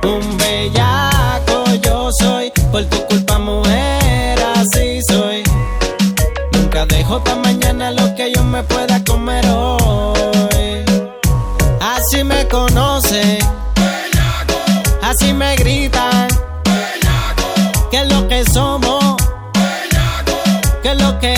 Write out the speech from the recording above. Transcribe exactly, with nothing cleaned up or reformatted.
Un bellaco yo soy, por tu culpa mujer así soy. Nunca dejo pa' mañana lo que yo me pueda comer hoy. Así me conocen, bellaco. Así me gritan, bellaco. Que es lo que somos, bellaco. Que es lo que